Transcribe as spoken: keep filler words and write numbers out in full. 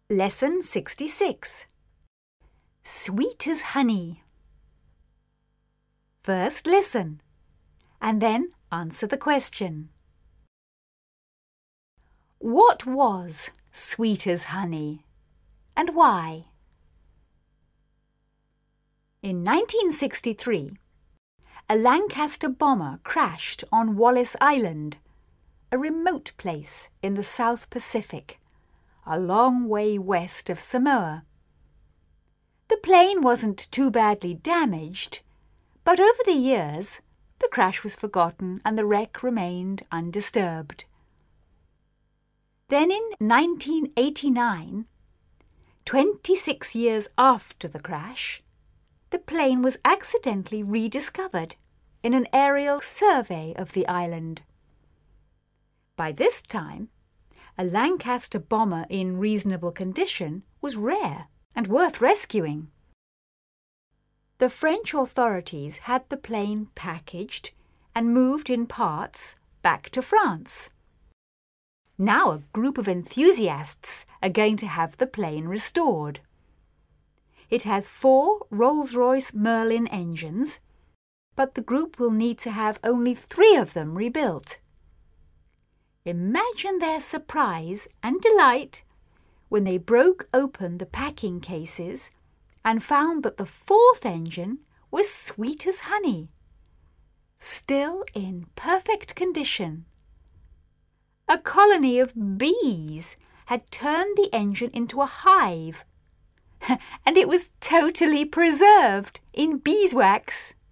Lesson sixty-six. Sweet as honey. First listen, and then answer the question. What was sweet as honey, and why? In nineteen sixty-three, a Lancaster bomber crashed on Wallis Island, a remote place in the South Pacific, a long way west of Samoa. The plane wasn't too badly damaged, but over the years, the crash was forgotten and the wreck remained undisturbed. Then in nineteen eighty-nine, twenty-six years after the crash, the plane was accidentally rediscovered in an aerial survey of the island. By this time, a Lancaster bomber in reasonable condition was rare and worth rescuing. The French authorities had the plane packaged and moved in parts back to France. Now a group of enthusiasts are going to have the plane restored. It has four Rolls-Royce Merlin engines, but the group will need to have only three of them rebuilt. Imagine their surprise and delight when they broke open the packing cases and found that the fourth engine was sweet as honey, still in perfect condition. A colony of bees had turned the engine into a hive, and it was totally preserved in beeswax.